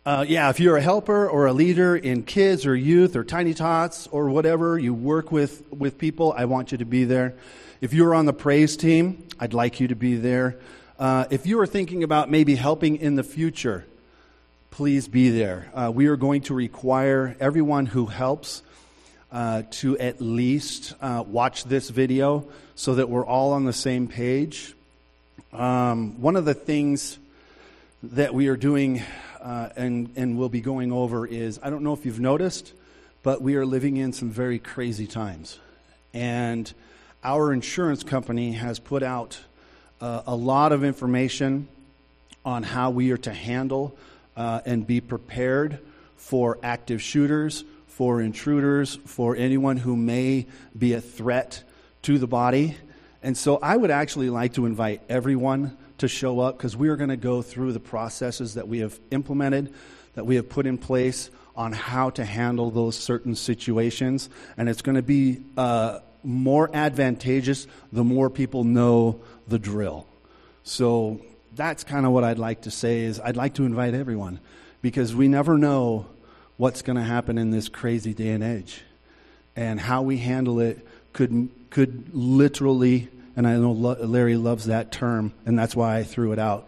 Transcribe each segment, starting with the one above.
Yeah, if you're a helper or a leader in kids or youth or tiny tots or whatever, you work with people, I want you to be there. If you're on the praise team, I'd like you to be there. If you are thinking about maybe helping in the future, please be there. We are going to require everyone who helps to at least watch this video so that we're all on the same page. One of the things that we are doing and we'll be going over is, I don't know if you've noticed, but we are living in some very crazy times. And our insurance company has put out a lot of information on how we are to handle and be prepared for active shooters, for intruders, for anyone who may be a threat to the body. And so I would actually like to invite everyone to show up, because we are going to go through the processes that we have implemented, that we have put in place on how to handle those certain situations. And it's going to be more advantageous the more people know the drill. So that's kind of what I'd like to say, is I'd like to invite everyone, because we never know what's going to happen in this crazy day and age. And how we handle it could literally, and I know Larry loves that term, and that's why I threw it out.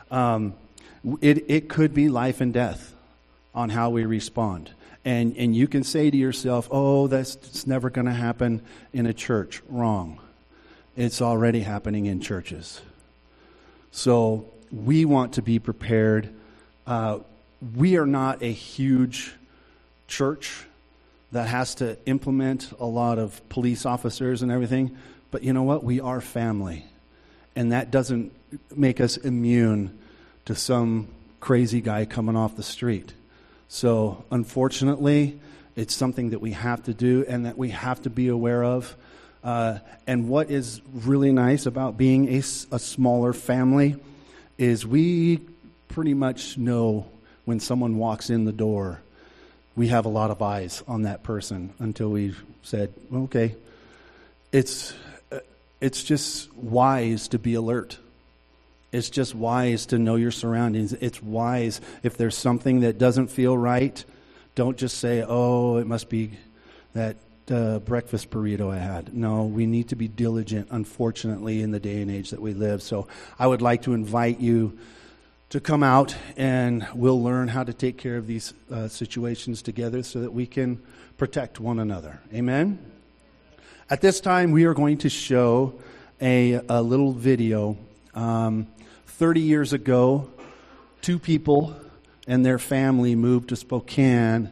It could be life and death on how we respond. And you can say to yourself, oh, it's never going to happen in a church. Wrong. It's already happening in churches. So we want to be prepared. We are not a huge church that has to implement a lot of police officers and everything. But you know what? We are family. And that doesn't make us immune to some crazy guy coming off the street. So unfortunately, it's something that we have to do and that we have to be aware of. And what is really nice about being a smaller family is we pretty much know when someone walks in the door, we have a lot of eyes on that person until we said, okay, it's just wise to be alert. It's just wise to know your surroundings. It's wise if there's something that doesn't feel right, don't just say, oh, it must be that breakfast burrito I had. No, we need to be diligent, unfortunately, in the day and age that we live. So I would like to invite you to come out, and we'll learn how to take care of these situations together so that we can protect one another. Amen? At this time, we are going to show a little video. 30 years ago, two people and their family moved to Spokane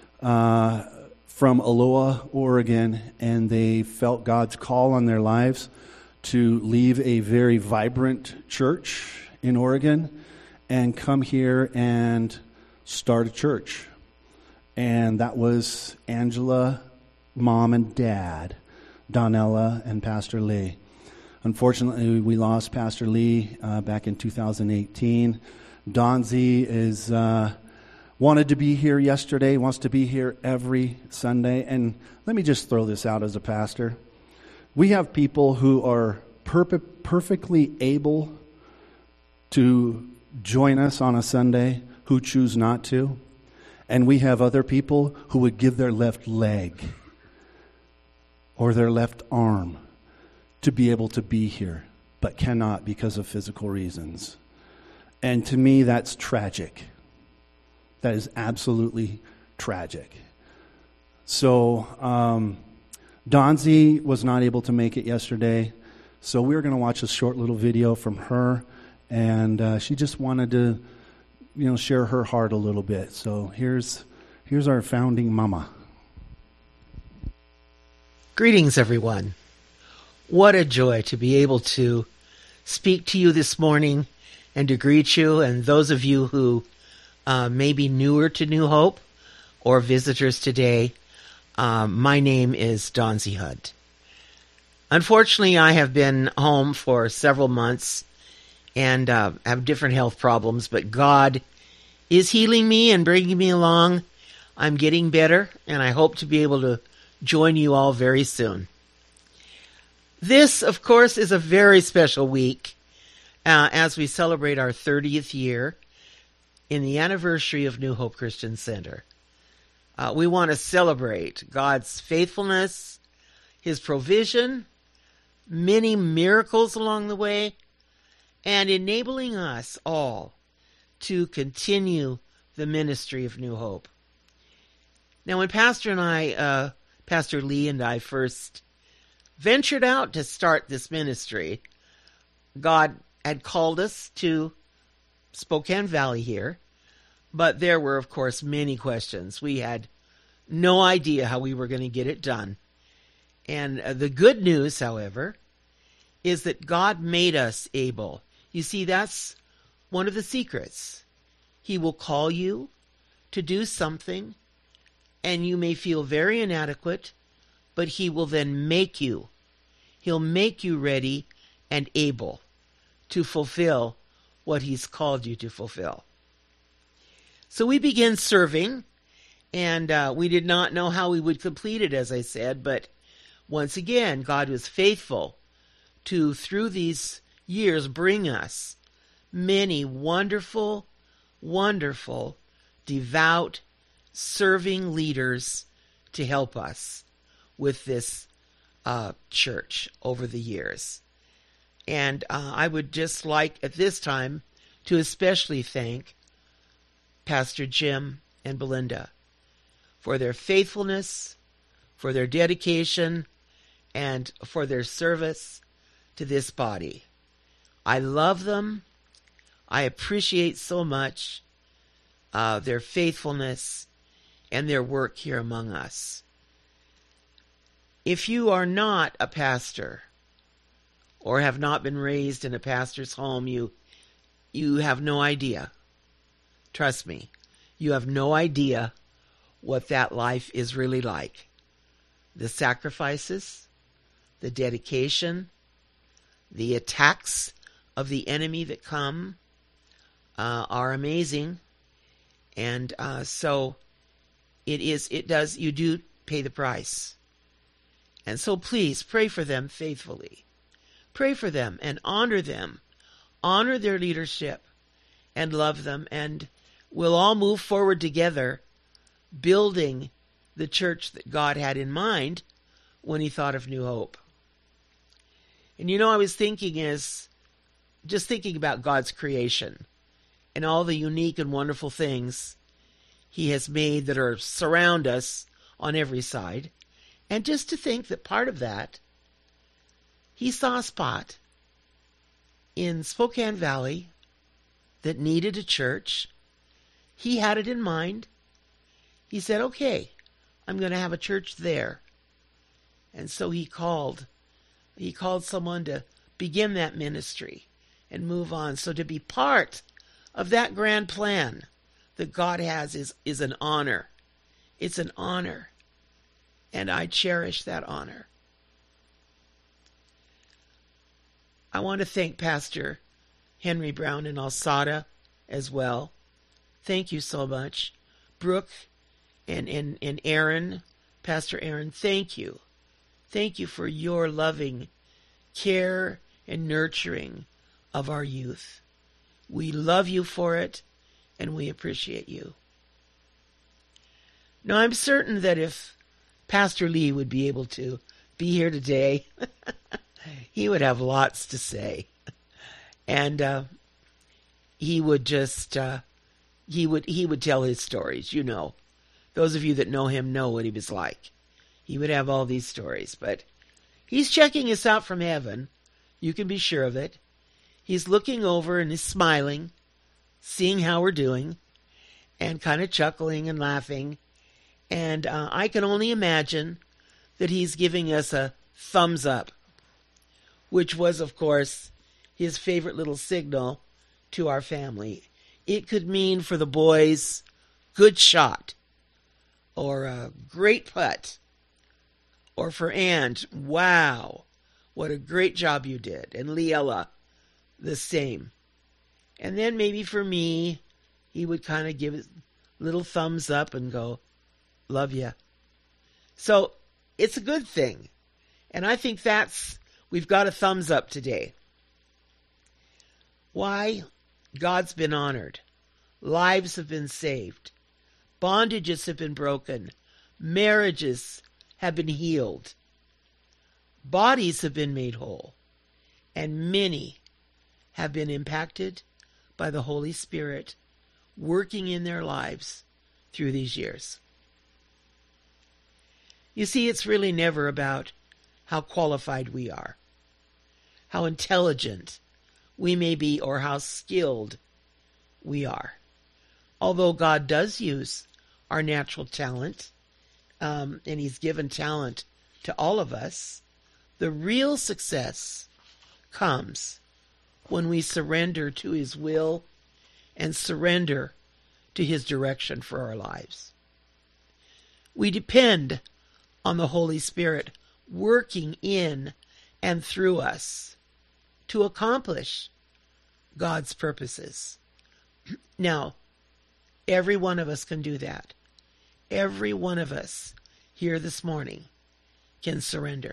from Aloha, Oregon, and they felt God's call on their lives to leave a very vibrant church in Oregon and come here and start a church. And that was Angela, Mom, and Dad, Donella, and Pastor Lee. Unfortunately, we lost Pastor Lee back in 2018. Donzie is wanted to be here yesterday, wants to be here every Sunday. And let me just throw this out as a pastor. We have people who are perfectly able to join us on a Sunday who choose not to. And we have other people who would give their left leg or their left arm to be able to be here, but cannot because of physical reasons. And to me, that's tragic. That is absolutely tragic. So, Donzie was not able to make it yesterday, so we're going to watch a short little video from her, and she just wanted to, share her heart a little bit. So here's our founding mama. Greetings, everyone. What a joy to be able to speak to you this morning and to greet you, and those of you who may be newer to New Hope or visitors today. My name is Donzie Hudd. Unfortunately, I have been home for several months and have different health problems, but God is healing me and bringing me along. I'm getting better, and I hope to be able to join you all very soon. This, of course, is a very special week as we celebrate our 30th year. in the anniversary of New Hope Christian Center. We want to celebrate God's faithfulness, His provision, many miracles along the way, and enabling us all to continue the ministry of New Hope. Now, when Pastor Lee and I first ventured out to start this ministry, God had called us to Spokane Valley here, but there were, of course, many questions. We had no idea how we were going to get it done. And the good news, however, is that God made us able. You see, that's one of the secrets. He will call you to do something, and you may feel very inadequate, but He will then make you. He'll make you ready and able to fulfill what He's called you to fulfill. So we began serving, and we did not know how we would complete it, as I said, but once again, God was faithful to, through these years, bring us many wonderful, wonderful, devout, serving leaders to help us with this church over the years. And I would just like at this time to especially thank Pastor Jim and Belinda for their faithfulness, for their dedication, and for their service to this body. I love them. I appreciate so much their faithfulness and their work here among us. If you are not a pastor or have not been raised in a pastor's home, you have no idea. Trust me, you have no idea what that life is really like. The sacrifices, the dedication, the attacks of the enemy that come are amazing. And so you do pay the price. And so please pray for them faithfully. Pray for them and honor them. Honor their leadership and love them. And we'll all move forward together, building the church that God had in mind when He thought of New Hope. And I was just thinking about God's creation and all the unique and wonderful things He has made that surround us on every side. And just to think that part of that, He saw a spot in Spokane Valley that needed a church. He had it in mind. He said, okay, I'm going to have a church there. And so He called someone to begin that ministry and move on. So to be part of that grand plan that God has is an honor. It's an honor. And I cherish that honor. I want to thank Pastor Henry Brown in Alsada as well. Thank you so much. Brooke and Aaron, Pastor Aaron, thank you. Thank you for your loving care and nurturing of our youth. We love you for it, and we appreciate you. Now, I'm certain that if Pastor Lee would be able to be here today, he would have lots to say. And he would just, he would tell his stories, Those of you that know him know what he was like. He would have all these stories, but he's checking us out from heaven. You can be sure of it. He's looking over and he's smiling, seeing how we're doing, and kind of chuckling and laughing. And I can only imagine that he's giving us a thumbs up, which was, of course, his favorite little signal to our family. It could mean for the boys, good shot, or a great putt, or for Ann, wow, what a great job you did, and Liella, the same. And then maybe for me, he would kind of give a little thumbs up and go, love ya. So it's a good thing. And I think we've got a thumbs up today. Why? God's been honored. Lives have been saved. Bondages have been broken. Marriages have been healed. Bodies have been made whole. And many have been impacted by the Holy Spirit working in their lives through these years. You see, it's really never about how qualified we are, how intelligent we may be, or how skilled we are. Although God does use our natural talent, and He's given talent to all of us, the real success comes when we surrender to His will and surrender to His direction for our lives. We depend on the Holy Spirit working in and through us to accomplish God's purposes. Now, every one of us can do that. Every one of us here this morning can surrender.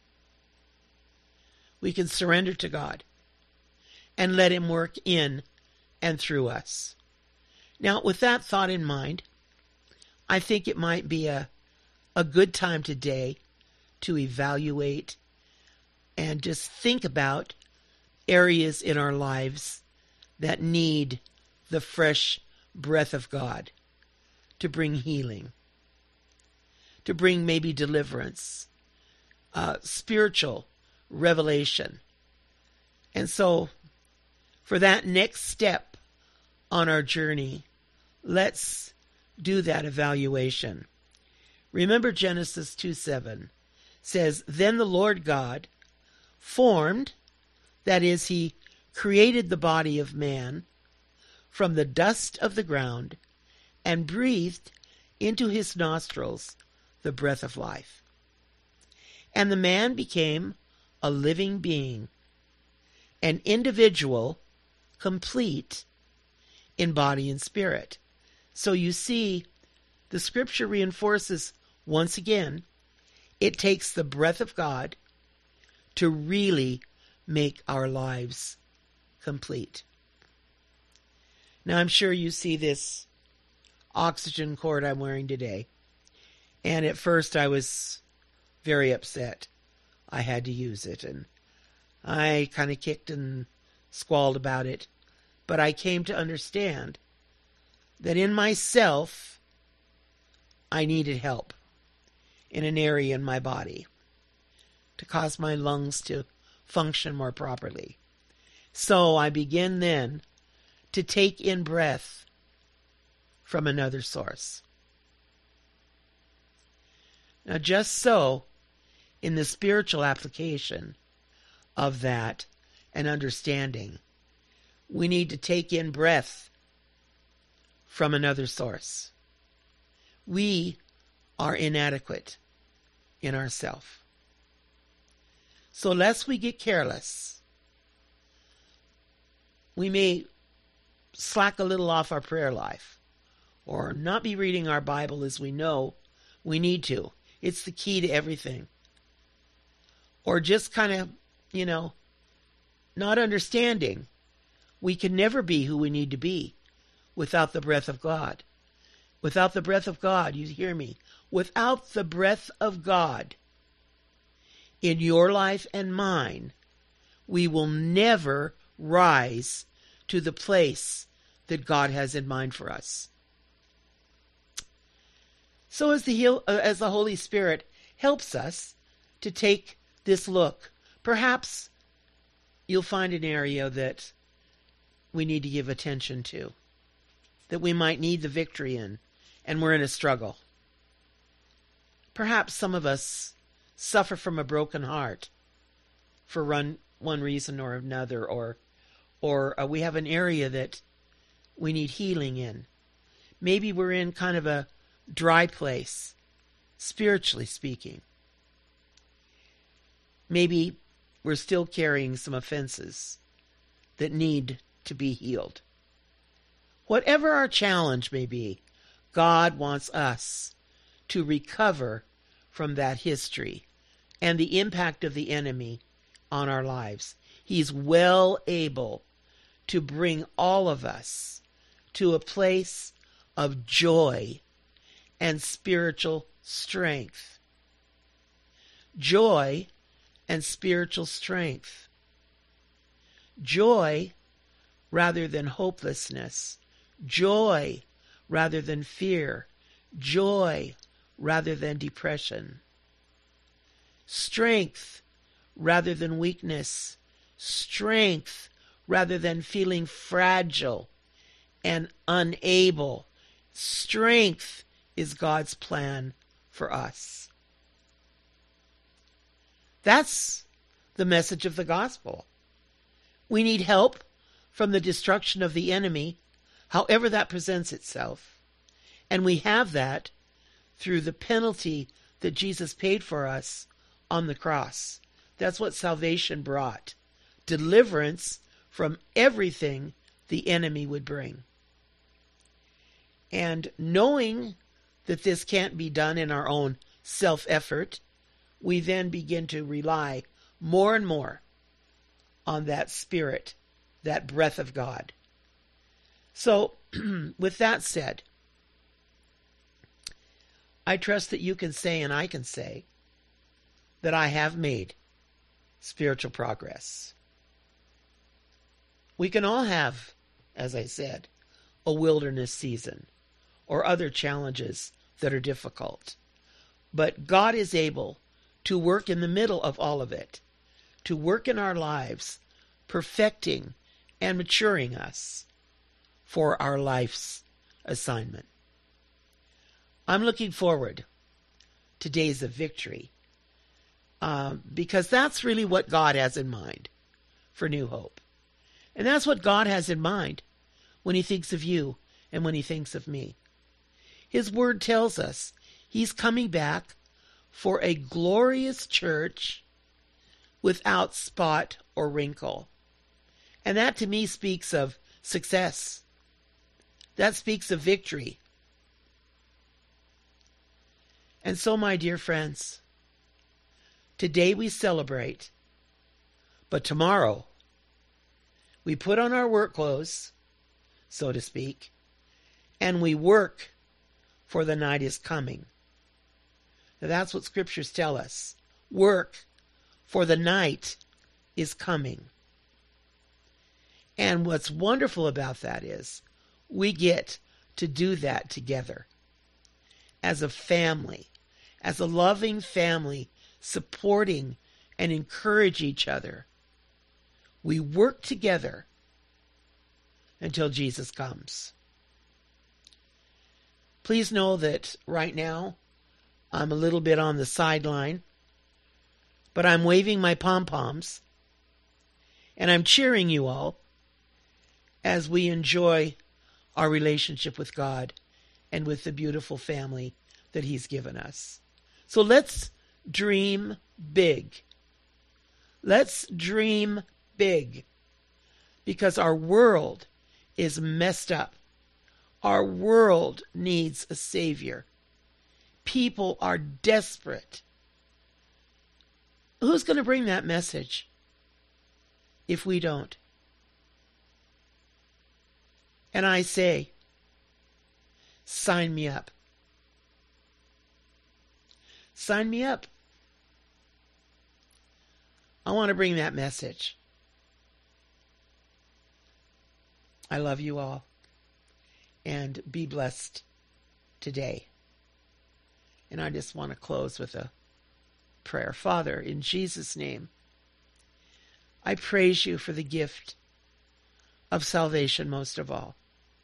We can surrender to God and let Him work in and through us. Now, with that thought in mind, I think it might be a good time today to evaluate and just think about areas in our lives that need the fresh breath of God to bring healing, to bring maybe deliverance, spiritual revelation. And so, for that next step on our journey, let's do that evaluation. Remember Genesis 2:7 says, "Then the Lord God formed," that is, He created the body of man from the dust of the ground and breathed into his nostrils the breath of life. And the man became a living being, an individual, complete in body and spirit. So you see, the scripture reinforces once again, it takes the breath of God to really make our lives complete. Now, I'm sure you see this oxygen cord I'm wearing today. And at first I was very upset I had to use it. And I kind of kicked and squalled about it. But I came to understand that in myself, I needed help in an area in my body to cause my lungs to function more properly. So I began then to take in breath from another source. Now, just so, in the spiritual application of that and understanding, we need to take in breath from another source. We are inadequate in ourselves. So lest we get careless, we may slack a little off our prayer life or not be reading our Bible as we know we need to. It's the key to everything. Or just kind of, not understanding. We can never be who we need to be without the breath of God. Without the breath of God, you hear me? Without the breath of God in your life and mine, we will never rise to the place that God has in mind for us. So as the Holy Spirit helps us to take this look, perhaps you'll find an area that we need to give attention to, that we might need the victory in, and we're in a struggle. Perhaps some of us suffer from a broken heart for one reason or another, or we have an area that we need healing in. Maybe we're in kind of a dry place, spiritually speaking. Maybe we're still carrying some offenses that need to be healed. Whatever our challenge may be, God wants us to recover from that history and the impact of the enemy on our lives. He's well able to bring all of us to a place of joy and spiritual strength. Joy and spiritual strength. Joy rather than hopelessness. Joy rather than fear. Joy rather than depression. Strength rather than weakness. Strength rather than feeling fragile and unable. Strength is God's plan for us. That's the message of the gospel. We need help from the destruction of the enemy, however that presents itself. And we have that through the penalty that Jesus paid for us on the cross. That's what salvation brought. Deliverance from everything the enemy would bring. And knowing that this can't be done in our own self-effort, we then begin to rely more and more on that Spirit, that breath of God. So, with that said, I trust that you can say and I can say that I have made spiritual progress. We can all have, as I said, a wilderness season or other challenges that are difficult. But God is able to work in the middle of all of it, to work in our lives, perfecting and maturing us for our life's assignment. I'm looking forward to days of victory because that's really what God has in mind for New Hope. And that's what God has in mind when he thinks of you and when he thinks of me. His word tells us he's coming back for a glorious church without spot or wrinkle. And that to me speaks of success. That speaks of victory. And so, my dear friends, today we celebrate, but tomorrow we put on our work clothes, so to speak, and we work, for the night is coming. Now, that's what scriptures tell us. Work, for the night is coming. And what's wonderful about that is we get to do that together as a family, as a loving family, supporting and encourage each other. We work together until Jesus comes. Please know that right now I'm a little bit on the sideline, but I'm waving my pom-poms and I'm cheering you all as we enjoy our relationship with God and with the beautiful family that he's given us. So let's dream big. Let's dream big, because our world is messed up. Our world needs a Savior. People are desperate. Who's going to bring that message if we don't? And I say, sign me up. Sign me up. I want to bring that message. I love you all. And be blessed today. And I just want to close with a prayer. Father, in Jesus' name, I praise you for the gift of salvation most of all.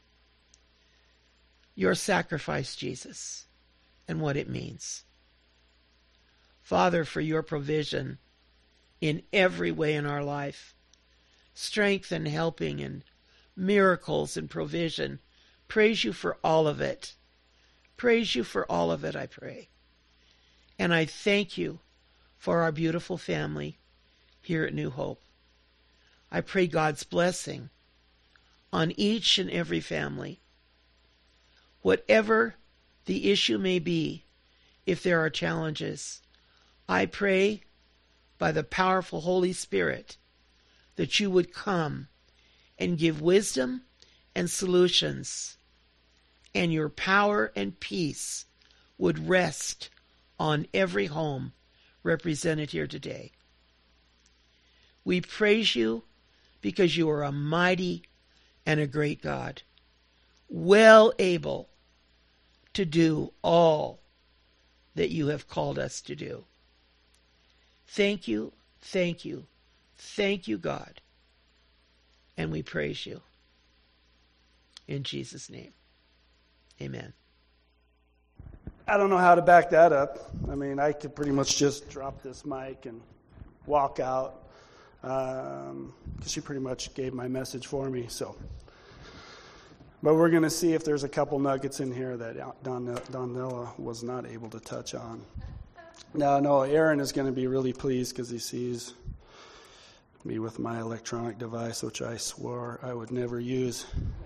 Your sacrifice, Jesus, and what it means. Father, for your provision in every way in our life. Strength and helping and miracles and provision. Praise you for all of it. Praise you for all of it, I pray. And I thank you for our beautiful family here at New Hope. I pray God's blessing on each and every family. Whatever the issue may be, if there are challenges, I pray by the powerful Holy Spirit that you would come and give wisdom and solutions, and your power and peace would rest on every home represented here today. We praise you because you are a mighty and a great God, well able to do all that you have called us to do. Thank you, thank you, thank you, God. And we praise you. In Jesus' name, amen. I don't know how to back that up. I mean, I could pretty much just drop this mic and walk out, because she pretty much gave my message for me. So, but we're going to see if there's a couple nuggets in here that Donella was not able to touch on. No, Aaron is going to be really pleased because he sees me with my electronic device, which I swore I would never use.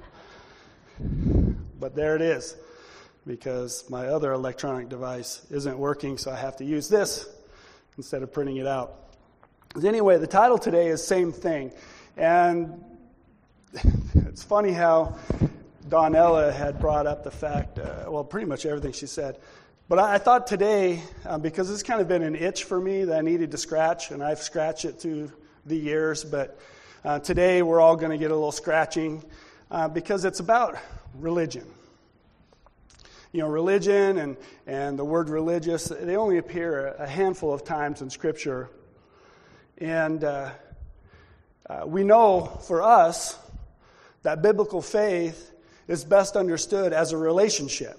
But there it is, because my other electronic device isn't working, so I have to use this instead of printing it out. Anyway, the title today is Same Thing. And it's funny how Donella had brought up the fact, pretty much everything she said. But I thought today, because it's kind of been an itch for me that I needed to scratch, and I've scratched it through the years, but today we're all going to get a little scratching because it's about religion. You know, religion and the word religious, they only appear a handful of times in Scripture. And we know for us that biblical faith is best understood as a relationship.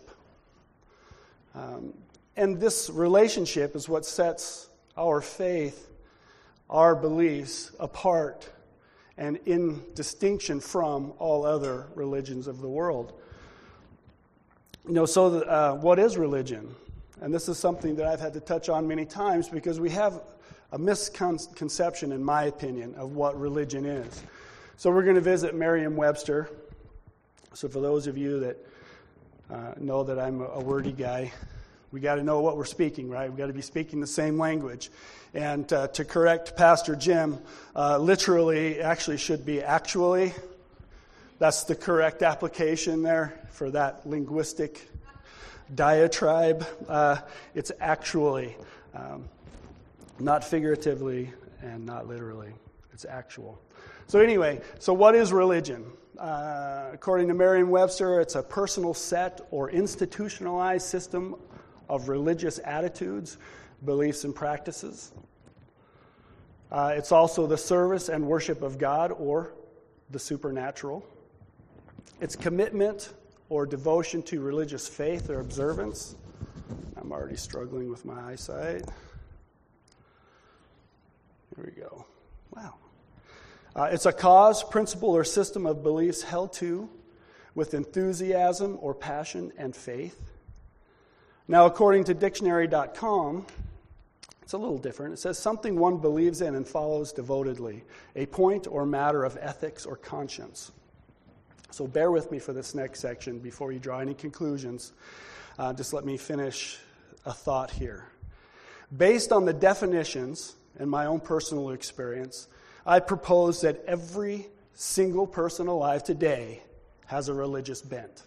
And this relationship is what sets our faith, our beliefs apart and in distinction from all other religions of the world. You know, so what is religion? And this is something that I've had to touch on many times because we have a misconception, in my opinion, of what religion is. So we're going to visit Merriam-Webster. So for those of you that know that I'm a wordy guy, we got to know what we're speaking, right? We got to be speaking the same language. And to correct Pastor Jim, literally actually should be actually. That's the correct application there for that linguistic diatribe. It's actually, not figuratively and not literally. It's actual. So anyway, so what is religion? According to Merriam-Webster, it's a personal set or institutionalized system of religious attitudes, beliefs, and practices. It's also the service and worship of God or the supernatural. It's commitment or devotion to religious faith or observance. I'm already struggling with my eyesight. Here we go. Wow. It's a cause, principle, or system of beliefs held to with enthusiasm or passion and faith. Now, according to dictionary.com, it's a little different. It says something one believes in and follows devotedly, a point or matter of ethics or conscience. So bear with me for this next section before you draw any conclusions. Just let me finish a thought here. Based on the definitions and my own personal experience, I propose that every single person alive today has a religious bent.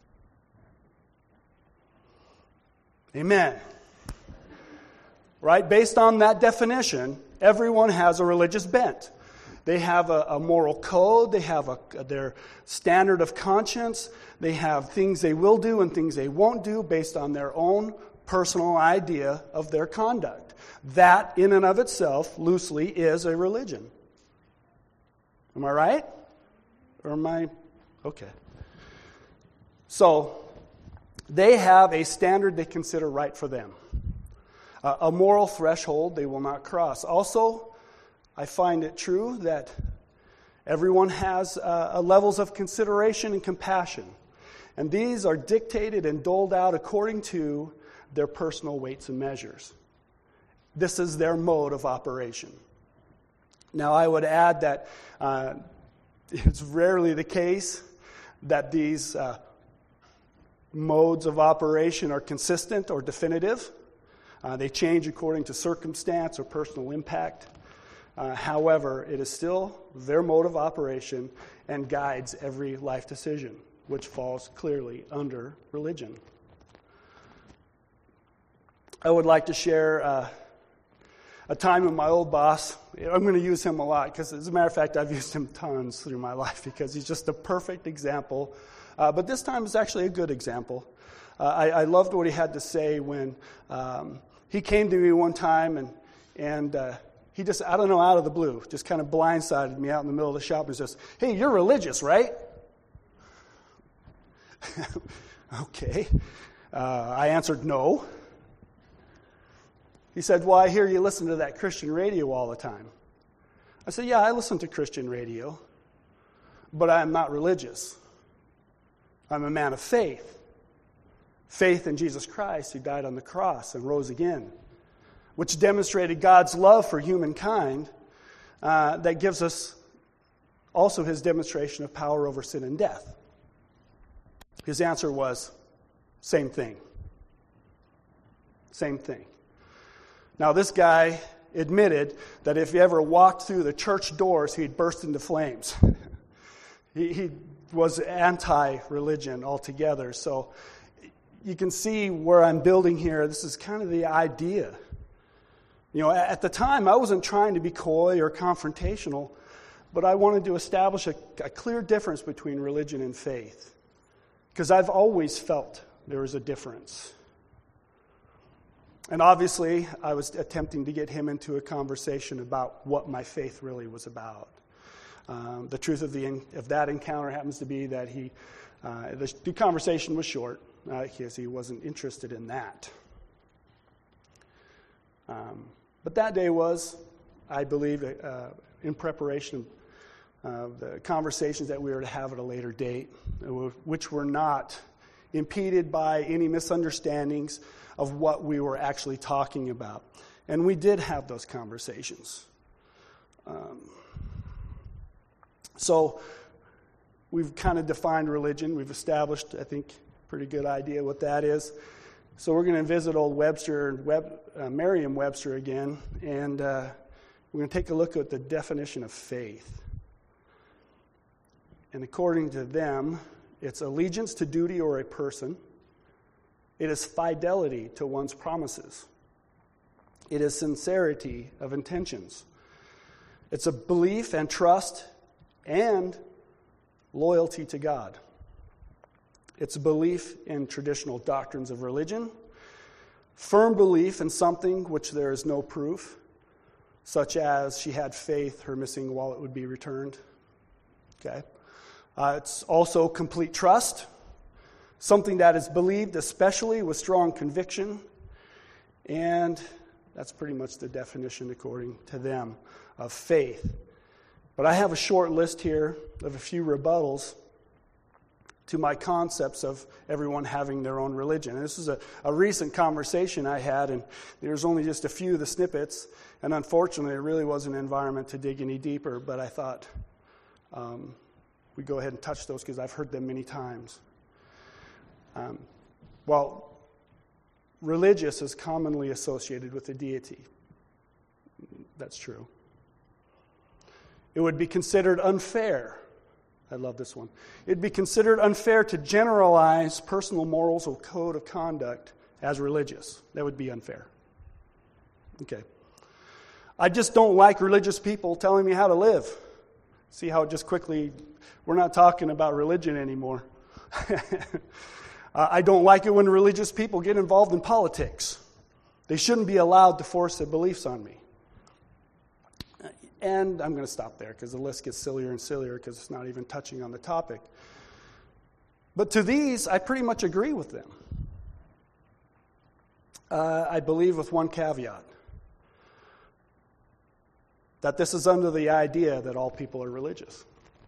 Amen. Right? Based on that definition, everyone has a religious bent. They have a moral code. They have their standard of conscience. They have things they will do and things they won't do based on their own personal idea of their conduct. That, in and of itself, loosely, is a religion. Am I right? Or am I? Okay. So, they have a standard they consider right for them. A moral threshold they will not cross. Also, I find it true that everyone has levels of consideration and compassion. And these are dictated and doled out according to their personal weights and measures. This is their mode of operation. Now, I would add that it's rarely the case that these modes of operation are consistent or definitive. They change according to circumstance or personal impact. However, it is still their mode of operation and guides every life decision, which falls clearly under religion. I would like to share a time with my old boss. I'm going to use him a lot because, as a matter of fact, I've used him tons through my life because he's just a perfect example. But this time is actually a good example. I loved what he had to say when he came to me one time and he just, I don't know, out of the blue, just kind of blindsided me out in the middle of the shop and says, "Hey, you're religious, right?" Okay. I answered no. He said, "Well, I hear you listen to that Christian radio all the time." I said, "Yeah, I listen to Christian radio, but I'm not religious. I'm a man of faith. Faith in Jesus Christ, who died on the cross and rose again, which demonstrated God's love for humankind that gives us also his demonstration of power over sin and death." His answer was, "Same thing. Same thing." Now, this guy admitted that if he ever walked through the church doors, he'd burst into flames. He was anti-religion altogether. So you can see where I'm building here. This is kind of the idea. You know, at the time, I wasn't trying to be coy or confrontational, but I wanted to establish a clear difference between religion and faith, because I've always felt there was a difference. And obviously, I was attempting to get him into a conversation about what my faith really was about. The truth of that encounter happens to be that the conversation was short because he wasn't interested in that. But that day was, I believe, in preparation of the conversations that we were to have at a later date, which were not impeded by any misunderstandings of what we were actually talking about. And we did have those conversations. So we've kind of defined religion. We've established, I think, a pretty good idea what that is. So we're going to visit old Merriam-Webster again, and we're going to take a look at the definition of faith. And according to them, it's allegiance to duty or a person. It is fidelity to one's promises. It is sincerity of intentions. It's a belief and trust and loyalty to God. It's a belief in traditional doctrines of religion, firm belief in something which there is no proof, such as she had faith her missing wallet would be returned. Okay. It's also complete trust, something that is believed especially with strong conviction, and that's pretty much the definition, according to them, of faith. But I have a short list here of a few rebuttals to my concepts of everyone having their own religion. And this is a recent conversation I had, and there's only just a few of the snippets, and unfortunately it really wasn't an environment to dig any deeper, but I thought we'd go ahead and touch those because I've heard them many times. Well, religious is commonly associated with a deity. That's true. It would be considered unfair. I love this one. It'd be considered unfair to generalize personal morals or code of conduct as religious. That would be unfair. Okay. I just don't like religious people telling me how to live. See how it just quickly, we're not talking about religion anymore. I don't like it when religious people get involved in politics. They shouldn't be allowed to force their beliefs on me. And I'm going to stop there because the list gets sillier and sillier because it's not even touching on the topic. But to these, I pretty much agree with them. I believe with one caveat, that this is under the idea that all people are religious.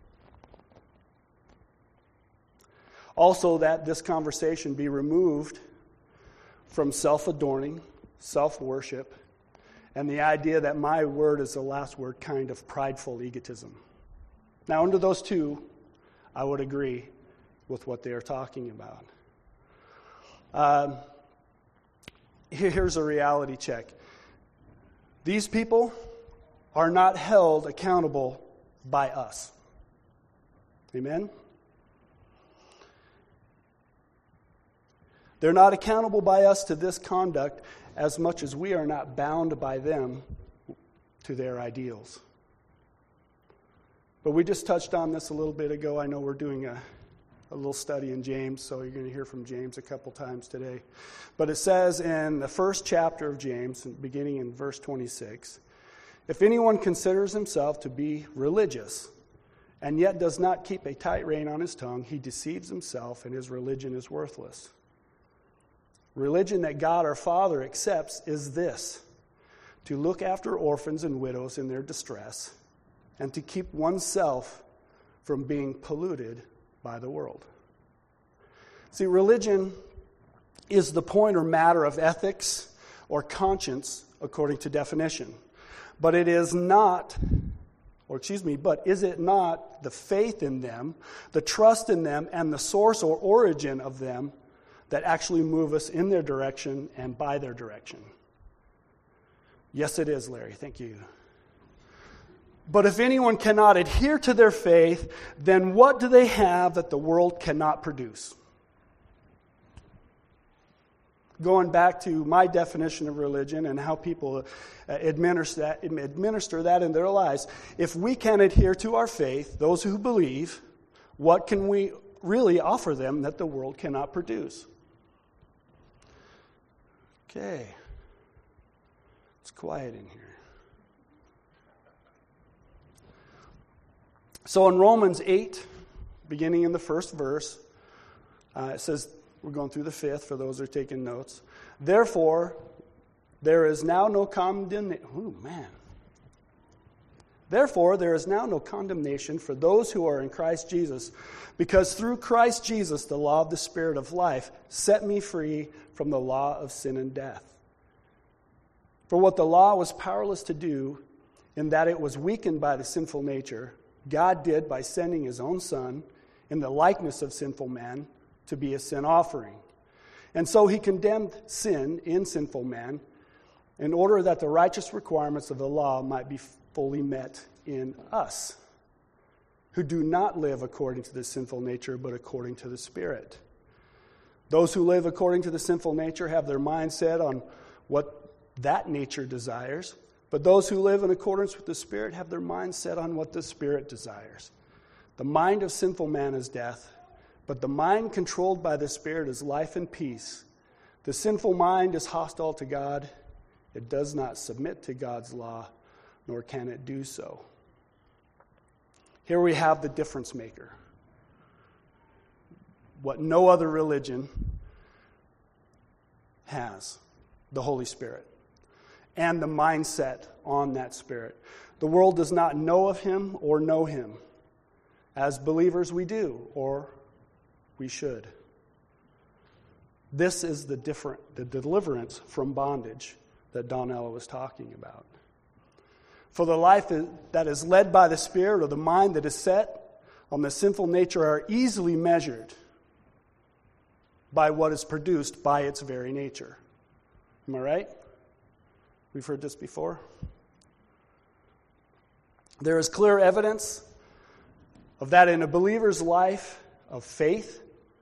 Also, that this conversation be removed from self-adorning, self-worship, and the idea that my word is the last word kind of prideful egotism. Now, under those two, I would agree with what they are talking about. Here's a reality check. These people are not held accountable by us. Amen? They're not accountable by us to this conduct as much as we are not bound by them to their ideals. But we just touched on this a little bit ago. I know we're doing a little study in James, so you're going to hear from James a couple times today. But it says in the first chapter of James, beginning in verse 26, if anyone considers himself to be religious and yet does not keep a tight rein on his tongue, he deceives himself and his religion is worthless. Religion that God our Father accepts is this: to look after orphans and widows in their distress and to keep oneself from being polluted by the world. See, religion is the point or matter of ethics or conscience according to definition. But it is not, but is it not the faith in them, the trust in them, and the source or origin of them that actually move us in their direction and by their direction? Yes, it is, Larry. Thank you. But if anyone cannot adhere to their faith, then what do they have that the world cannot produce? Going back to my definition of religion and how people administer that in their lives, if we can adhere to our faith, those who believe, what can we really offer them that the world cannot produce? Okay. It's quiet in here. So in Romans 8, beginning in the first verse, it says, we're going through the fifth for those who are taking notes. Therefore, there is now no Therefore, there is now no condemnation for those who are in Christ Jesus, because through Christ Jesus, the law of the Spirit of life set me free from the law of sin and death. For what the law was powerless to do, in that it was weakened by the sinful nature, God did by sending his own Son in the likeness of sinful man to be a sin offering. And so he condemned sin in sinful man in order that the righteous requirements of the law might be fully met in us, who do not live according to the sinful nature, but according to the Spirit. Those who live according to the sinful nature have their mind set on what that nature desires, but those who live in accordance with the Spirit have their mind set on what the Spirit desires. The mind of sinful man is death, but the mind controlled by the Spirit is life and peace. The sinful mind is hostile to God. It does not submit to God's law, nor can it do so. Here we have the difference maker. What no other religion has, the Holy Spirit, and the mindset on that Spirit. The world does not know of him or know him. As believers we do, or we should. This is the deliverance from bondage that Donnella was talking about. For the life that is led by the Spirit, or the mind that is set on the sinful nature, are easily measured by what is produced by its very nature. Am I right? We've heard this before. There is clear evidence of that in a believer's life of faith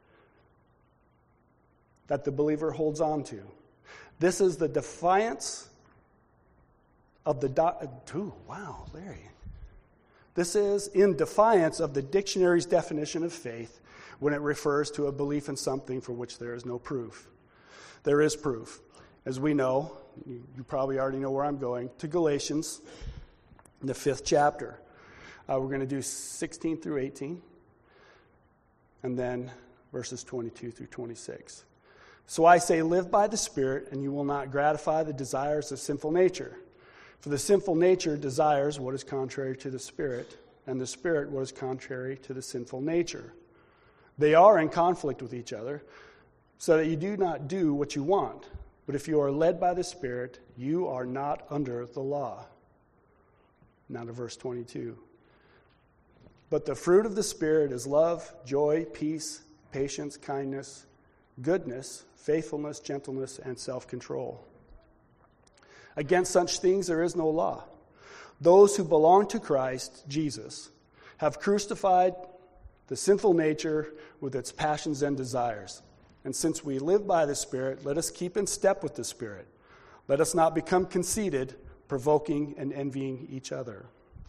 that the believer holds on to. This is the defiance of the... Larry. This is in defiance of the dictionary's definition of faith when it refers to a belief in something for which there is no proof. There is proof. As we know, you probably already know where I'm going, to Galatians, the 5th chapter. We're going to do 16 through 18, and then verses 22 through 26. So I say, live by the Spirit, and you will not gratify the desires of sinful nature. For the sinful nature desires what is contrary to the Spirit, and the Spirit what is contrary to the sinful nature. They are in conflict with each other, so that you do not do what you want. But if you are led by the Spirit, you are not under the law. Now to verse 22. But the fruit of the Spirit is love, joy, peace, patience, kindness, goodness, faithfulness, gentleness, and self-control. Against such things there is no law. those who belong to Christ Jesus have crucified the sinful nature with its passions and desires. And since we live by the Spirit, let us keep in step with the Spirit. Let us not become conceited, provoking and envying each other.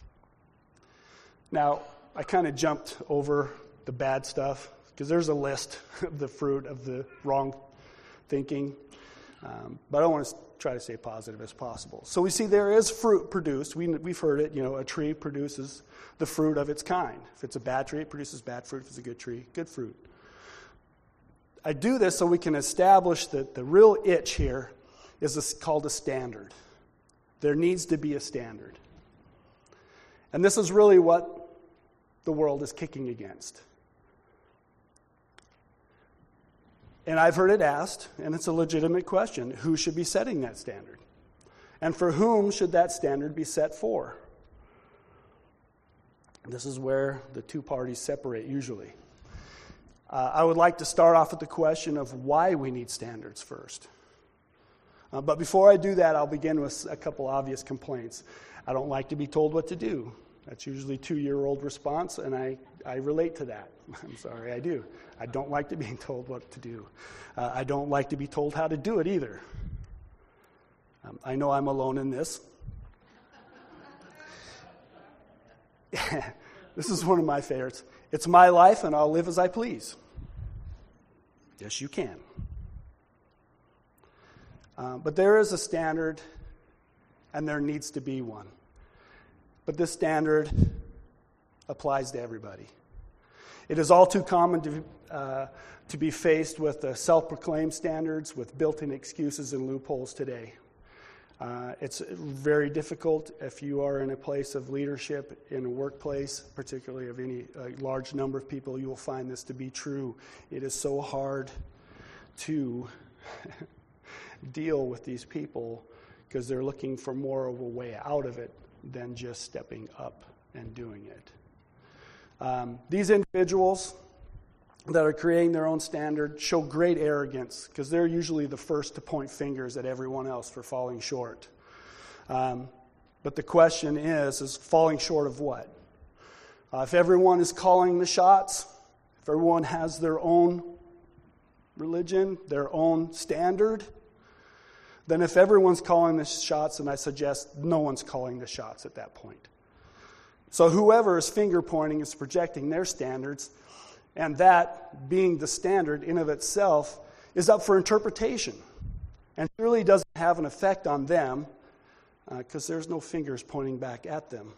Now, I kind of jumped over the bad stuff because there's a list of the fruit of the wrong thinking. But I want to try to stay positive as possible. So we see there is fruit produced. We've heard it, a tree produces the fruit of its kind. If it's a bad tree, it produces bad fruit. If it's a good tree, good fruit. I do this so we can establish that the real itch here is called a standard. There needs to be a standard. And this is really what the world is kicking against. And I've heard it asked, and it's a legitimate question, who should be setting that standard? And for whom should that standard be set for? This is where the two parties separate usually. I would like to start off with the question of why we need standards first. But before I do that, I'll begin with a couple obvious complaints. I don't like to be told what to do. That's usually a 2-year-old response, and I relate to that. I'm sorry, I do. I don't like to be told what to do. I don't like to be told how to do it either. I know I'm alone in this. This is one of my favorites. It's my life, and I'll live as I please. Yes, you can. But there is a standard, and there needs to be one. But this standard applies to everybody. It is all too common to be faced with self-proclaimed standards with built-in excuses and loopholes today. It's very difficult if you are in a place of leadership in a workplace, particularly of any large number of people, you will find this to be true. It is so hard to deal with these people because they're looking for more of a way out of it than just stepping up and doing it. These individuals that are creating their own standard show great arrogance because they're usually the first to point fingers at everyone else for falling short. But the question is falling short of what? If everyone is calling the shots, if everyone has their own religion, their own standard, then if everyone's calling the shots, then I suggest no one's calling the shots at that point. So whoever is finger pointing is projecting their standards, and that being the standard in of itself is up for interpretation and really doesn't have an effect on them because there's no fingers pointing back at them.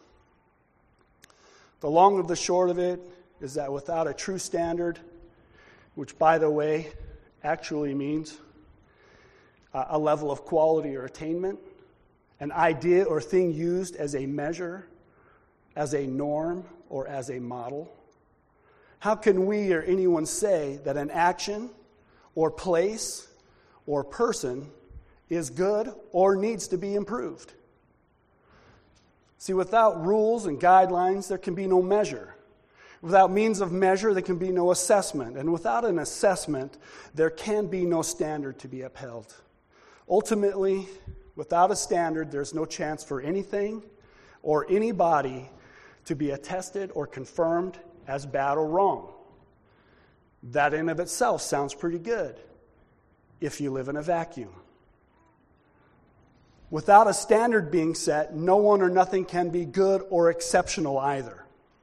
The long of the short of it is that without a true standard, which by the way actually means a level of quality or attainment, an idea or thing used as a measure, as a norm, or as a model. How can we or anyone say that an action or place or person is good or needs to be improved? See, without rules and guidelines, there can be no measure. Without means of measure, there can be no assessment. And without an assessment, there can be no standard to be upheld. Ultimately, without a standard, there's no chance for anything or anybody to be attested or confirmed as bad or wrong. That in of itself sounds pretty good if you live in a vacuum. Without a standard being set, no one or nothing can be good or exceptional either.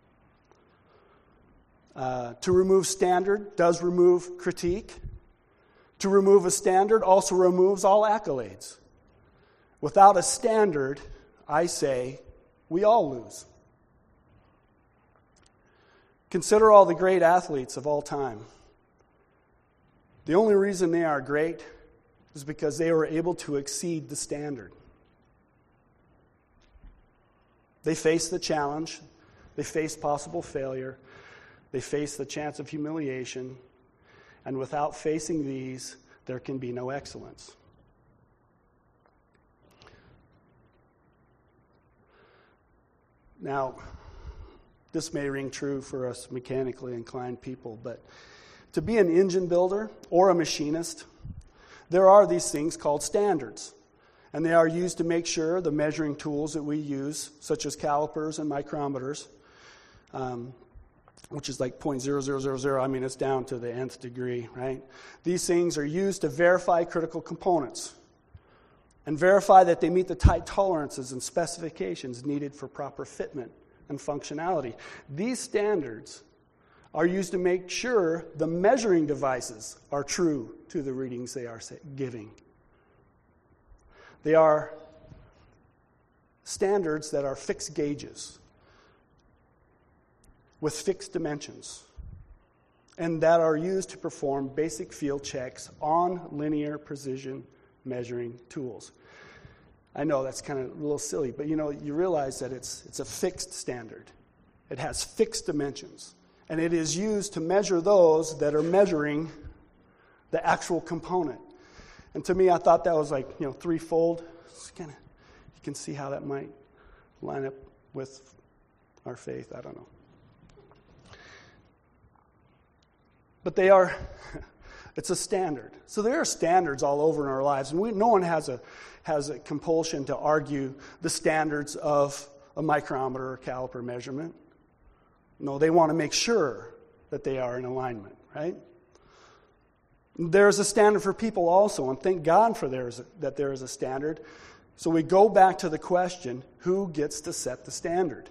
To remove standard does remove critique. To remove a standard also removes all accolades. Without a standard, I say, we all lose. Consider all the great athletes of all time. The only reason they are great is because they were able to exceed the standard. They faced the challenge. They faced possible failure. They faced the chance of humiliation. And without facing these, there can be no excellence. Now, this may ring true for us mechanically inclined people, but to be an engine builder or a machinist, there are these things called standards. And they are used to make sure the measuring tools that we use, such as calipers and micrometers, which is like 0.0000, I mean, it's down to the nth degree, right? These things are used to verify critical components and verify that they meet the tight tolerances and specifications needed for proper fitment and functionality. These standards are used to make sure the measuring devices are true to the readings they are giving. They are standards that are fixed gauges with fixed dimensions and that are used to perform basic field checks on linear precision measuring tools. I know that's kind of a little silly, but you realize that it's a fixed standard. It has fixed dimensions, and it is used to measure those that are measuring the actual component. And to me, I thought that was like, threefold. It's kind of, you can see how that might line up with our faith. I don't know. But they are, it's a standard. So there are standards all over in our lives, and no one has a compulsion to argue the standards of a micrometer or caliper measurement. No, they want to make sure that they are in alignment, right? There's a standard for people also, and thank God for that there is a standard. So we go back to the question, who gets to set the standard?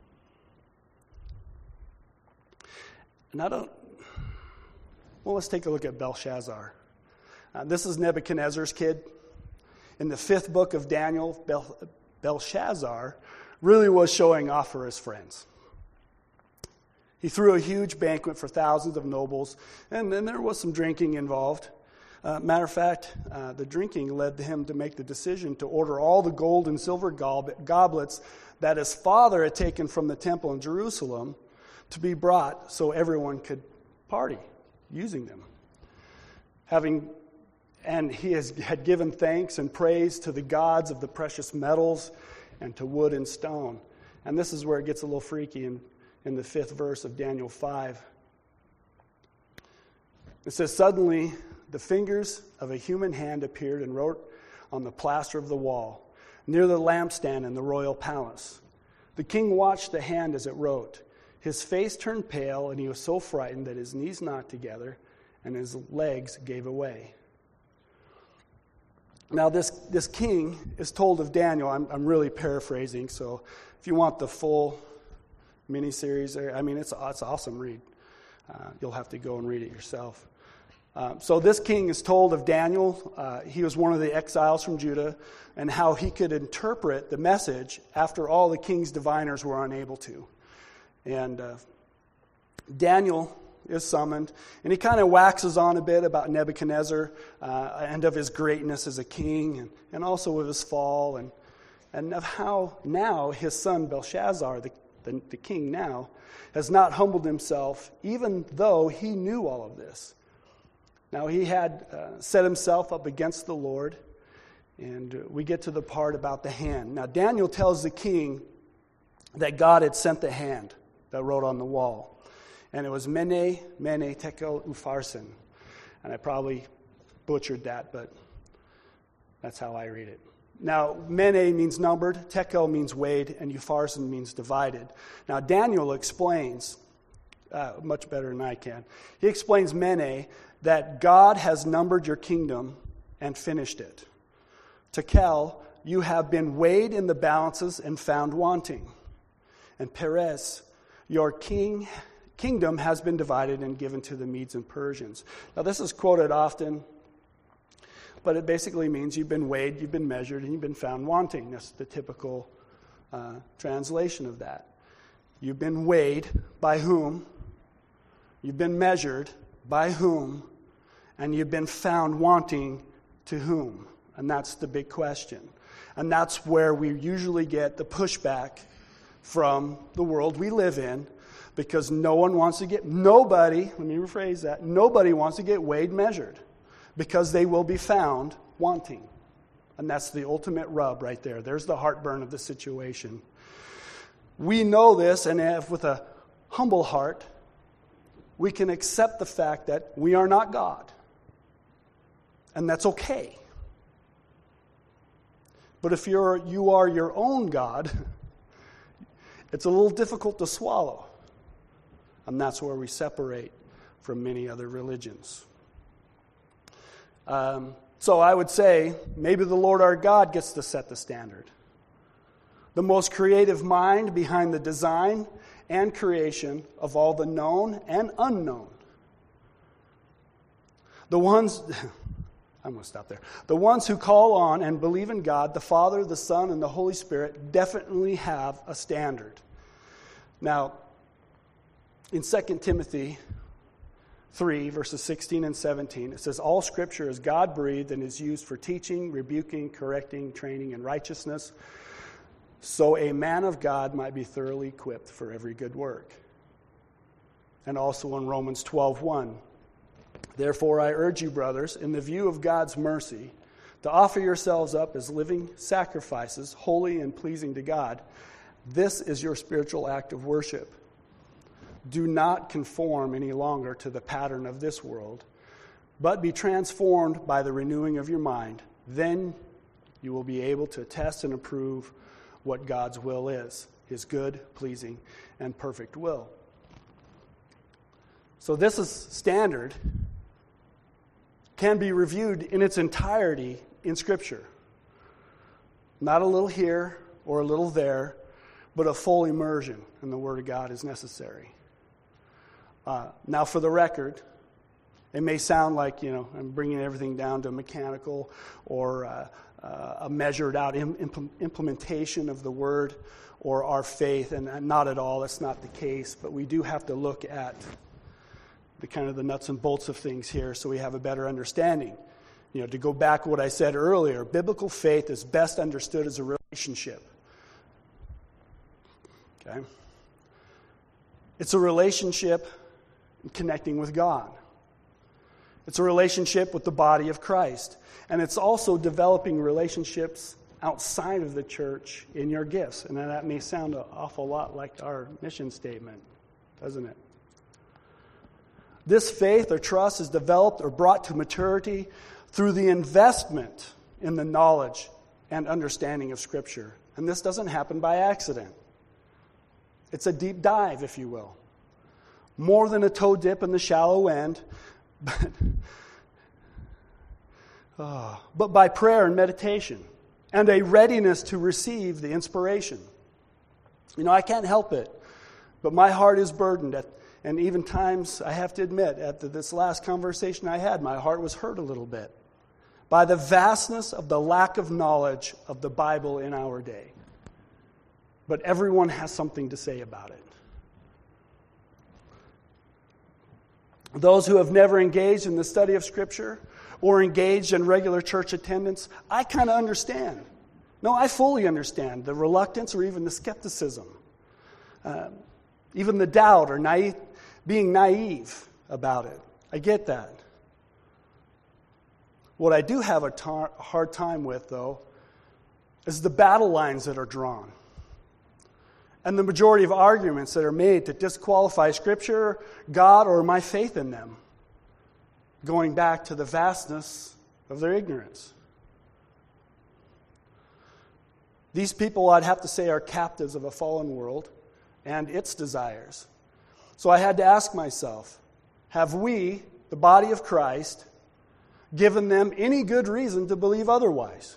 And let's take a look at Belshazzar. This is Nebuchadnezzar's kid. In the 5th book of Daniel, Belshazzar really was showing off for his friends. He threw a huge banquet for thousands of nobles, and then there was some drinking involved. Matter of fact, the drinking led him to make the decision to order all the gold and silver goblets that his father had taken from the temple in Jerusalem to be brought so everyone could party using them. And he had given thanks and praise to the gods of the precious metals and to wood and stone. And this is where it gets a little freaky in the 5th verse of Daniel 5. It says, "Suddenly the fingers of a human hand appeared and wrote on the plaster of the wall, near the lampstand in the royal palace. The king watched the hand as it wrote. His face turned pale, and he was so frightened that his knees knocked together and his legs gave away." Now this king is told of Daniel. I'm really paraphrasing, so if you want the full miniseries there, it's an awesome read. You'll have to go and read it yourself. So this king is told of Daniel. He was one of the exiles from Judah, and how he could interpret the message after all the king's diviners were unable to. And Daniel is summoned, and he kind of waxes on a bit about Nebuchadnezzar and of his greatness as a king, and also of his fall, and of how now his son Belshazzar, the king now, has not humbled himself, even though he knew all of this. Now he had set himself up against the Lord, and we get to the part about the hand. Now Daniel tells the king that God had sent the hand that wrote on the wall. And it was Mene, Mene, Tekel, Upharsin. And I probably butchered that, but that's how I read it. Now, Mene means numbered, Tekel means weighed, and Upharsin means divided. Now, Daniel explains, much better than I can. He explains Mene, that God has numbered your kingdom and finished it. Tekel, you have been weighed in the balances and found wanting. And Peres, your kingdom has been divided and given to the Medes and Persians. Now, this is quoted often, but it basically means you've been weighed, you've been measured, and you've been found wanting. That's the typical translation of that. You've been weighed by whom? You've been measured by whom? And you've been found wanting to whom? And that's the big question. And that's where we usually get the pushback from the world we live in, because nobody wants to get weighed, measured, because they will be found wanting. And that's the ultimate rub right there. There's the heartburn of the situation. We know this, and if with a humble heart, we can accept the fact that we are not God. And that's okay. But if you are your own God, it's a little difficult to swallow. And that's where we separate from many other religions. So I would say maybe the Lord our God gets to set the standard. The most creative mind behind the design and creation of all the known and unknown. I'm going to stop there. The ones who call on and believe in God, the Father, the Son, and the Holy Spirit definitely have a standard. Now, in 2 Timothy 3, verses 16 and 17, it says, all Scripture is God-breathed and is used for teaching, rebuking, correcting, training in righteousness, so a man of God might be thoroughly equipped for every good work. And also in Romans 12:1, therefore I urge you, brothers, in the view of God's mercy, to offer yourselves up as living sacrifices, holy and pleasing to God. This is your spiritual act of worship. Do not conform any longer to the pattern of this world, but be transformed by the renewing of your mind. Then you will be able to test and approve what God's will is, his good, pleasing, and perfect will. So this is standard, can be reviewed in its entirety in Scripture. Not a little here or a little there, but a full immersion in the Word of God is necessary. Now, for the record, it may sound like, I'm bringing everything down to mechanical or a measured out implementation of the Word or our faith, and not at all. That's not the case. But we do have to look at the kind of the nuts and bolts of things here so we have a better understanding. To go back to what I said earlier, biblical faith is best understood as a relationship. Okay? It's a relationship connecting with God. It's a relationship with the body of Christ. And it's also developing relationships outside of the church in your gifts. And that may sound an awful lot like our mission statement, doesn't it? This faith or trust is developed or brought to maturity through the investment in the knowledge and understanding of Scripture. And this doesn't happen by accident. It's a deep dive, if you will. More than a toe dip in the shallow end, but by prayer and meditation and a readiness to receive the inspiration. I can't help it, but my heart is burdened. And even times, I have to admit, at this last conversation I had, my heart was hurt a little bit by the vastness of the lack of knowledge of the Bible in our day. But everyone has something to say about it. Those who have never engaged in the study of Scripture or engaged in regular church attendance, I kind of understand. No, I fully understand the reluctance or even the skepticism. Even the doubt or being naive about it. I get that. What I do have a hard time with, though, is the battle lines that are drawn. And the majority of arguments that are made to disqualify Scripture, God, or my faith in them, going back to the vastness of their ignorance. These people, I'd have to say, are captives of a fallen world and its desires. So I had to ask myself, have we, the body of Christ, given them any good reason to believe otherwise?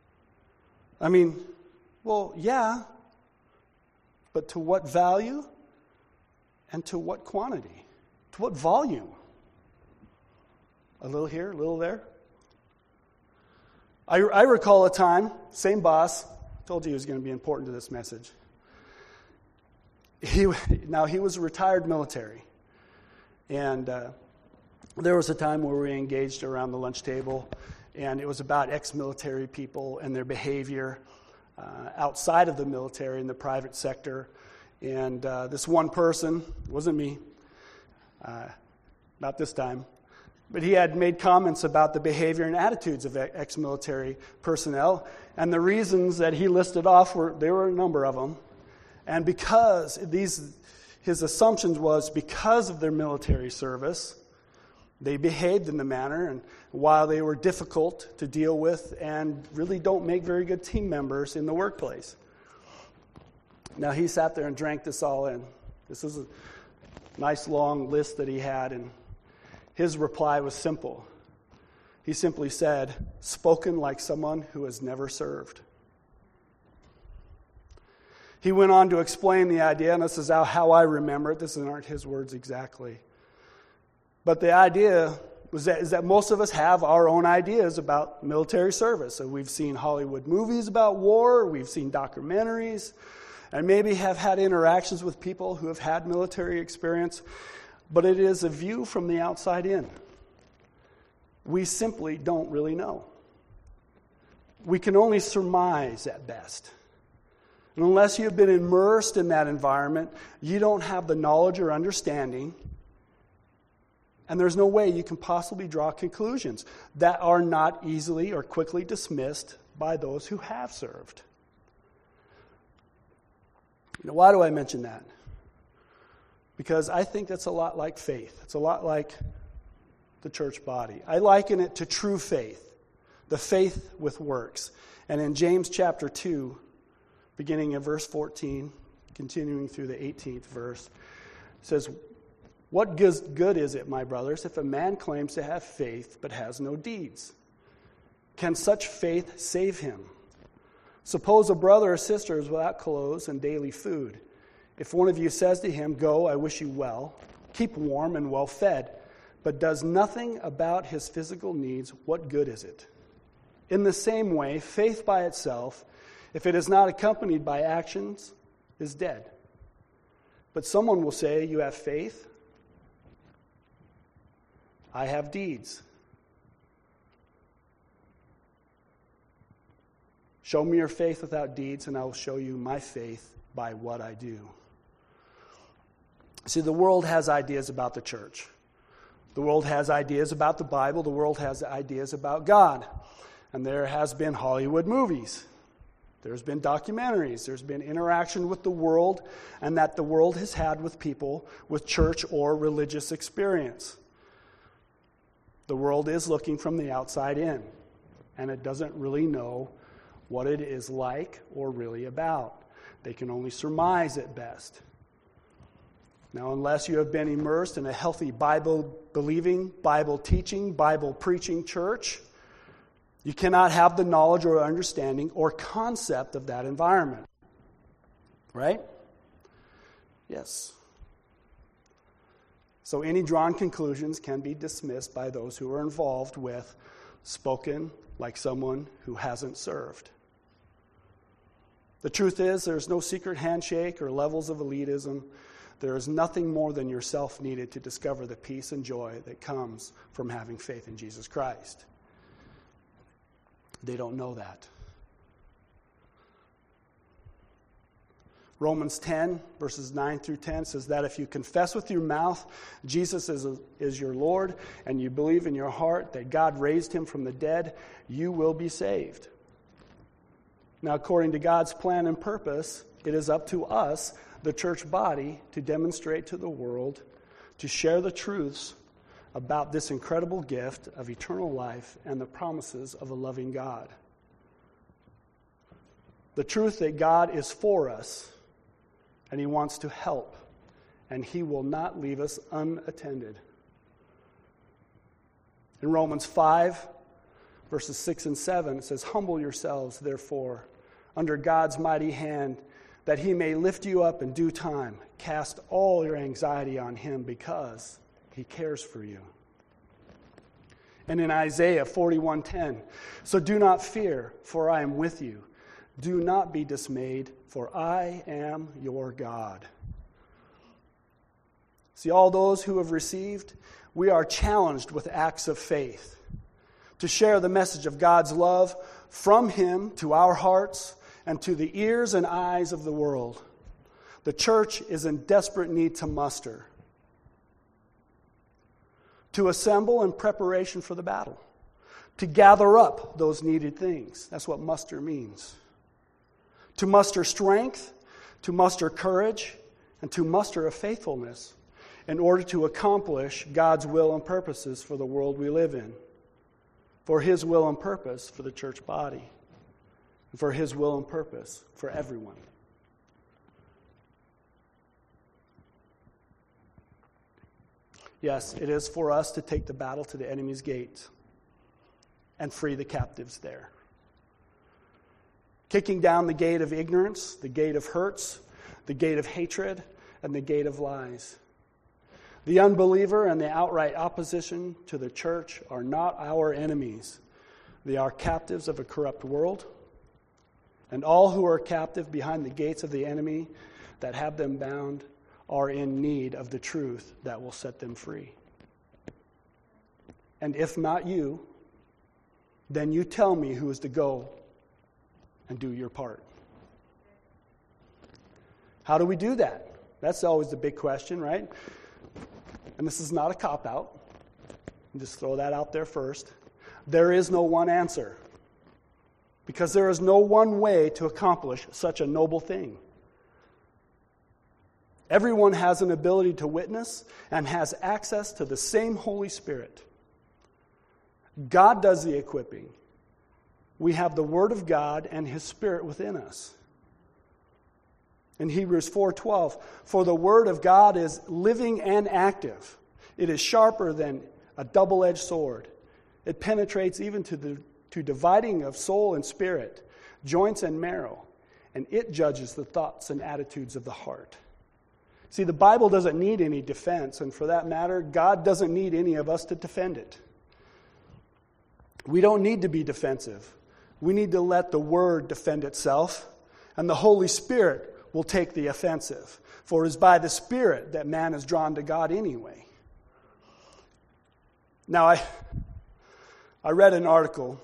Well, yeah. But to what value and to what quantity? To what volume? A little here, a little there. I recall a time, same boss, told you he was going to be important to this message. He was a retired military. And there was a time where we engaged around the lunch table, and it was about ex-military people and their behavior outside of the military in the private sector. And this one person, wasn't me, not this time, but he had made comments about the behavior and attitudes of ex-military personnel. And the reasons that he listed off, there were a number of them. And because his assumptions was because of their military service, They behaved in the manner, and while they were difficult to deal with and really don't make very good team members in the workplace. Now, he sat there and drank this all in. This is a nice long list that he had, and his reply was simple. He simply said, "Spoken like someone who has never served." He went on to explain the idea, and this is how I remember it. These aren't his words exactly. But the idea is that most of us have our own ideas about military service. So we've seen Hollywood movies about war, we've seen documentaries, and maybe have had interactions with people who have had military experience, but it is a view from the outside in. We simply don't really know. We can only surmise at best. And unless you've been immersed in that environment, you don't have the knowledge or understanding, and there's no way you can possibly draw conclusions that are not easily or quickly dismissed by those who have served. Why do I mention that? Because I think that's a lot like faith. It's a lot like the church body. I liken it to true faith, the faith with works. And in James chapter 2, beginning in verse 14, continuing through the 18th verse, it says, "What good is it, my brothers, if a man claims to have faith but has no deeds? Can such faith save him? Suppose a brother or sister is without clothes and daily food. If one of you says to him, 'Go, I wish you well,' keep warm and well fed, but does nothing about his physical needs, what good is it? In the same way, faith by itself, if it is not accompanied by actions, is dead. But someone will say, 'You have faith, I have deeds. Show me your faith without deeds, and I will show you my faith by what I do.'" See, the world has ideas about the church. The world has ideas about the Bible. The world has ideas about God. And there has been Hollywood movies. There's been documentaries. There's been interaction with the world, and that the world has had with people with church or religious experience. The world is looking from the outside in, and it doesn't really know what it is like or really about. They can only surmise at best. Now, unless you have been immersed in a healthy Bible-believing, Bible-teaching, Bible-preaching church, you cannot have the knowledge or understanding or concept of that environment. Right? Yes. So any drawn conclusions can be dismissed by those who are involved with spoken like someone who hasn't served. The truth is, there's no secret handshake or levels of elitism. There is nothing more than yourself needed to discover the peace and joy that comes from having faith in Jesus Christ. They don't know that. Romans 10, verses 9 through 10 says that if you confess with your mouth Jesus is your Lord, and you believe in your heart that God raised him from the dead, you will be saved. Now, according to God's plan and purpose, it is up to us, the church body, to demonstrate to the world, to share the truths about this incredible gift of eternal life and the promises of a loving God. The truth that God is for us, and he wants to help, and he will not leave us unattended. In Romans 5, verses 6 and 7, it says, "Humble yourselves, therefore, under God's mighty hand, that he may lift you up in due time. Cast all your anxiety on him, because he cares for you." And in Isaiah 41:10, "So do not fear, for I am with you. Do not be dismayed, for I am your God." See, all those who have received, we are challenged with acts of faith to share the message of God's love from him to our hearts and to the ears and eyes of the world. The church is in desperate need to muster, to assemble in preparation for the battle, to gather up those needed things. That's what muster means. To muster strength, to muster courage, and to muster a faithfulness. in order to accomplish God's will and purposes for the world we live in, for His will and purpose for the church body, and for His will and purpose for everyone. Yes, it is for us to take the battle to the enemy's gate and free the captives there. Kicking down the gate of ignorance, the gate of hurts, the gate of hatred, and the gate of lies. The unbeliever and the outright opposition to the church are not our enemies. They are captives of a corrupt world, and all who are captive behind the gates of the enemy that have them bound are in need of the truth that will set them free. And if not you, then you tell me who is to go and do your part. How do we do that? That's always the big question, right? And this is not a cop-out. Just throw that out there first. There is no one answer, because there is no one way to accomplish such a noble thing. Everyone has an ability to witness and has access to the same Holy Spirit. God does the equipping. We have the Word of God and His Spirit within us. In Hebrews 4:12, for the Word of God is living and active. It is sharper than a double-edged sword. It penetrates even to dividing of soul and spirit, joints and marrow, and it judges the thoughts and attitudes of the heart. See, the Bible doesn't need any defense, and for that matter, God doesn't need any of us to defend it. We don't need to be defensive. We need to let the Word defend itself, and the Holy Spirit will take the offensive. For it is by the Spirit that man is drawn to God anyway. Now, I read an article,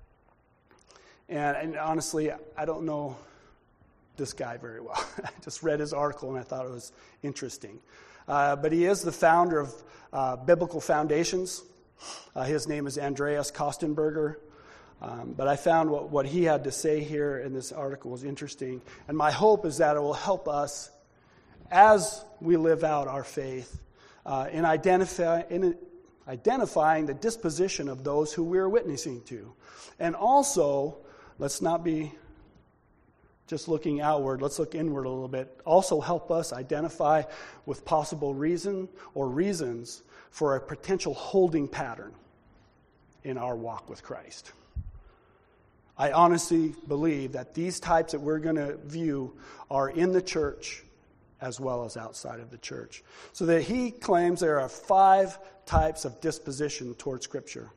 and honestly, I don't know this guy very well. I just read his article, and I thought it was interesting. But he is the founder of Biblical Foundations. His name is Andreas Kostenberger. But I found what he had to say here in this article was interesting. And my hope is that it will help us as we live out our faith in identifying the disposition of those who we're witnessing to. And also, let's not be just looking outward, let's look inward a little bit. Also help us identify with possible reason or reasons for a potential holding pattern in our walk with Christ. I honestly believe that these types that we're going to view are in the church as well as outside of the church. So that he claims there are 5 types of disposition toward Scripture.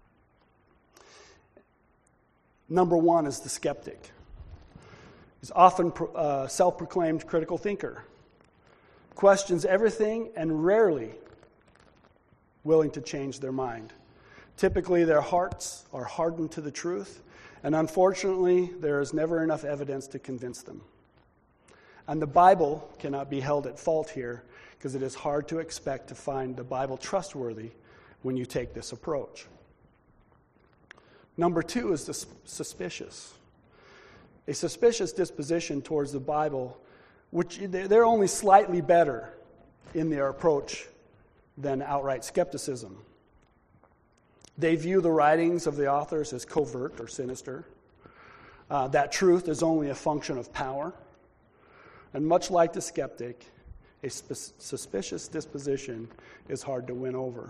Number 1 is the skeptic. He's often a self-proclaimed critical thinker. Questions everything and rarely willing to change their mind. Typically, their hearts are hardened to the truth, and unfortunately, there is never enough evidence to convince them. And the Bible cannot be held at fault here, because it is hard to expect to find the Bible trustworthy when you take this approach. Number 2 is the suspicious. A suspicious disposition towards the Bible, which they're only slightly better in their approach than outright skepticism. They view the writings of the authors as covert or sinister, that truth is only a function of power, and much like the skeptic, a suspicious disposition is hard to win over.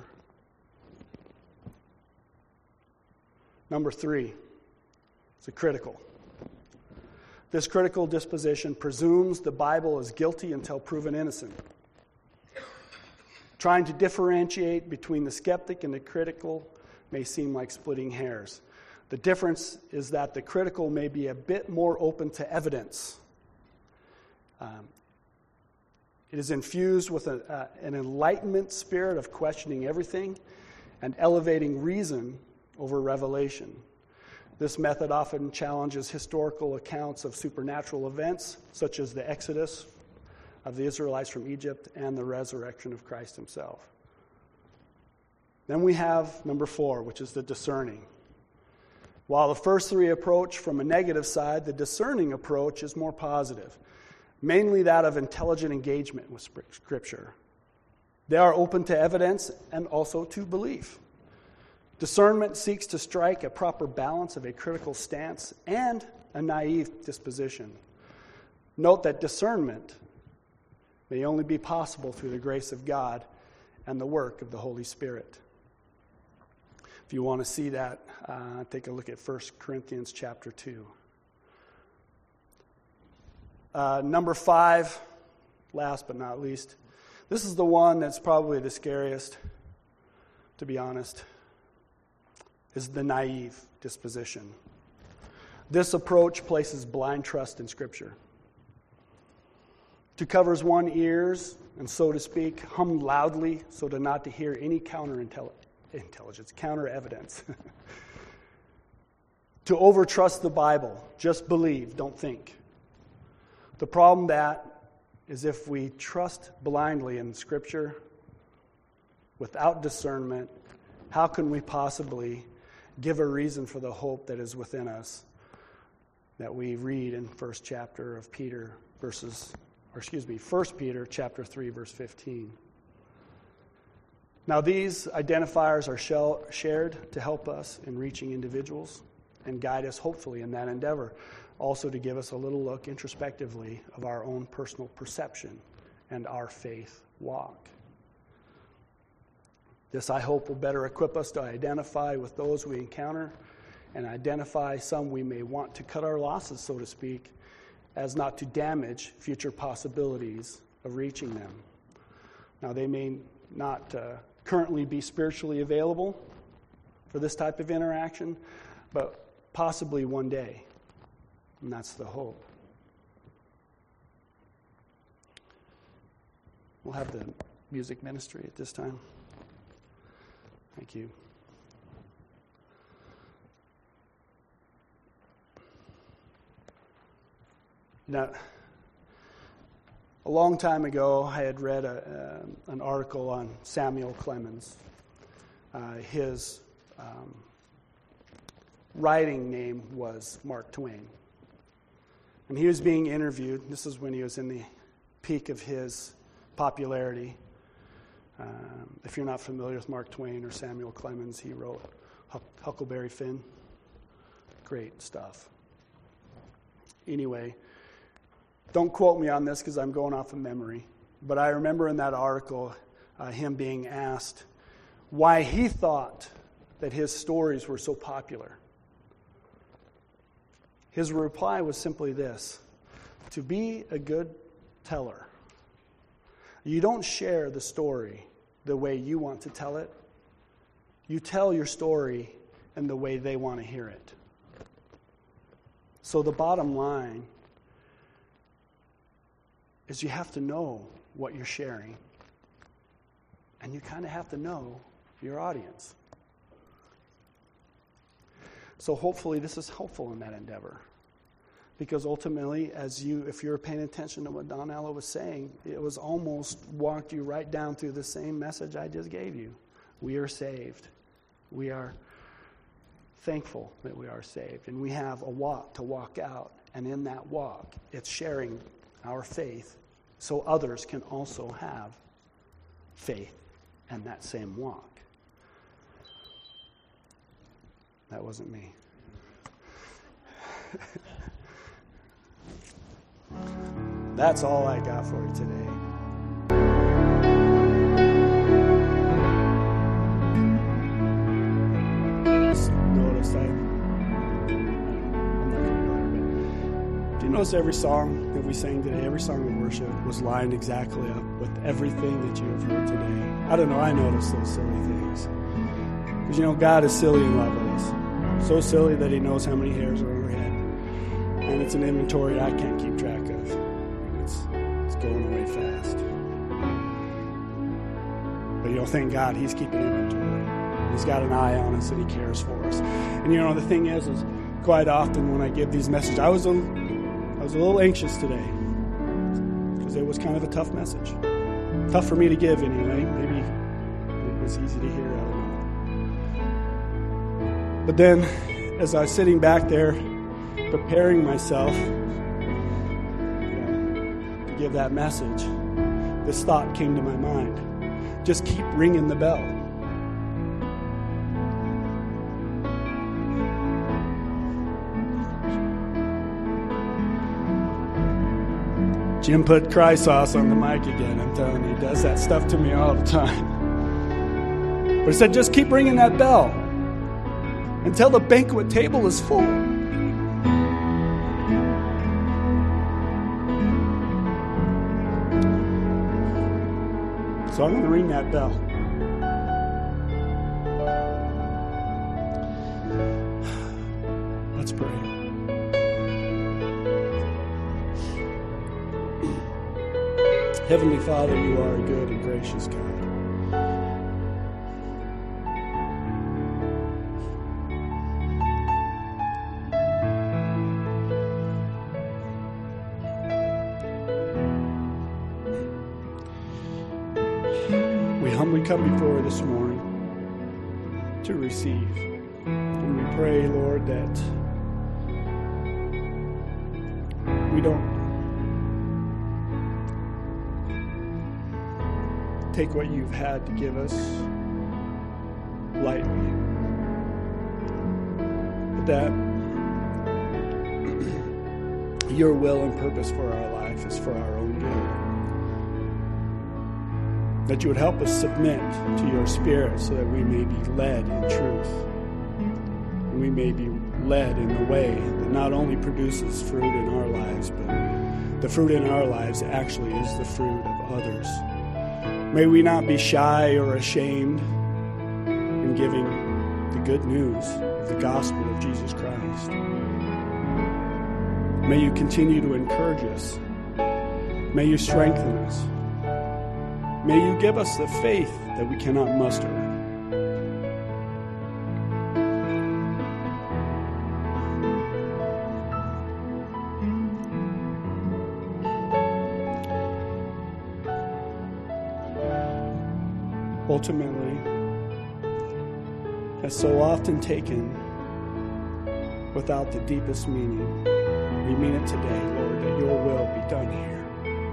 Number 3 is the critical. This critical disposition presumes the Bible is guilty until proven innocent. Trying to differentiate between the skeptic and the critical may seem like splitting hairs. The difference is that the critical may be a bit more open to evidence. It is infused with an enlightenment spirit of questioning everything and elevating reason over revelation. This method often challenges historical accounts of supernatural events, such as the Exodus of the Israelites from Egypt and the resurrection of Christ himself. Then we have number 4, which is the discerning. While the first 3 approach from a negative side, the discerning approach is more positive, mainly that of intelligent engagement with Scripture. They are open to evidence and also to belief. Discernment seeks to strike a proper balance of a critical stance and a naive disposition. Note that discernment may only be possible through the grace of God and the work of the Holy Spirit. If you want to see that, take a look at 1 Corinthians chapter 2. Number 5, last but not least. This is the one that's probably the scariest, to be honest, is the naive disposition. This approach places blind trust in Scripture. To covers one ears, and so to speak, hum loudly so to not to hear any counter evidence. To overtrust the Bible, just believe, don't think. The problem that is if we trust blindly in Scripture without discernment, how can we possibly give a reason for the hope that is within us that we read in 1 Peter chapter 3, verse 15. Now these identifiers are shared to help us in reaching individuals and guide us hopefully in that endeavor. Also to give us a little look introspectively of our own personal perception and our faith walk. This, I hope, will better equip us to identify with those we encounter and identify some we may want to cut our losses, so to speak, as not to damage future possibilities of reaching them. Now, they may not currently be spiritually available for this type of interaction, but possibly one day. And that's the hope. We'll have the music ministry at this time. Thank you. Now, a long time ago, I had read an article on Samuel Clemens. His writing name was Mark Twain. And he was being interviewed. This is when he was in the peak of his popularity. If you're not familiar with Mark Twain or Samuel Clemens, he wrote Huckleberry Finn. Great stuff. Anyway, don't quote me on this because I'm going off of memory, but I remember in that article him being asked why he thought that his stories were so popular. His reply was simply this: to be a good teller, you don't share the story the way you want to tell it. You tell your story in the way they want to hear it. So the bottom line is you have to know what you're sharing. And you kind of have to know your audience. So hopefully this is helpful in that endeavor. Because ultimately, if you're paying attention to what Donella was saying, it was almost walked you right down through the same message I just gave you. We are saved. We are thankful that we are saved. And we have a walk to walk out. And in that walk, it's sharing our faith so others can also have faith and that same walk. That wasn't me. That's all I got for you today. Notice do you notice every song that we sang today, every song of worship was lined exactly up with everything that you have heard today? I don't know, I noticed those silly things. Because God is silly in love with us. So silly that he knows how many hairs are on our head. And it's an inventory I can't keep track of. It's going away fast. But thank God he's keeping inventory. He's got an eye on us and he cares for us. And the thing is quite often when I give these messages, I was a little anxious today because it was kind of a tough message. Tough for me to give anyway. Maybe it was easy to hear. I don't know. But then, as I was sitting back there preparing myself to give that message, this thought came to my mind. just keep ringing the bell. Jim put cry sauce on the mic again. I'm telling you, he does that stuff to me all the time. But he said, just keep ringing that bell until the banquet table is full. So I'm going to ring that bell. Let's pray. Heavenly Father, you are a good and gracious God. We humbly come before you this morning to receive. And we pray, Lord, that we don't take what you've had to give us lightly, but that your will and purpose for our life is for our own good. That you would help us submit to your Spirit so that we may be led in truth, and we may be led in the way that not only produces fruit in our lives, but the fruit in our lives actually is the fruit of others. May we not be shy or ashamed in giving the good news of the gospel of Jesus Christ. May you continue to encourage us. May you strengthen us. May you give us the faith that we cannot muster. Ultimately, as so often taken without the deepest meaning, we mean it today, Lord, that your will be done here.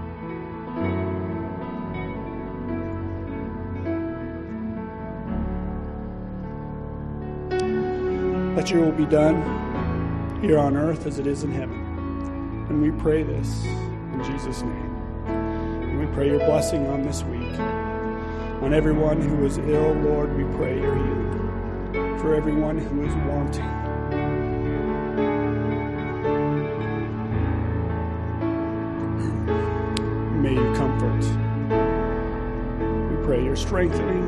That your will be done here on earth as it is in heaven. And we pray this in Jesus' name. And we pray your blessing on this week. On everyone who is ill, Lord, we pray your healing. For everyone who is wanting, may you comfort. We pray your strengthening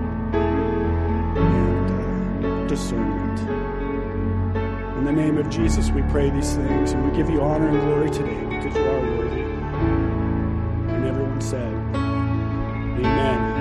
and discernment. In the name of Jesus, we pray these things, and we give you honor and glory today because you are worthy. And everyone said, amen.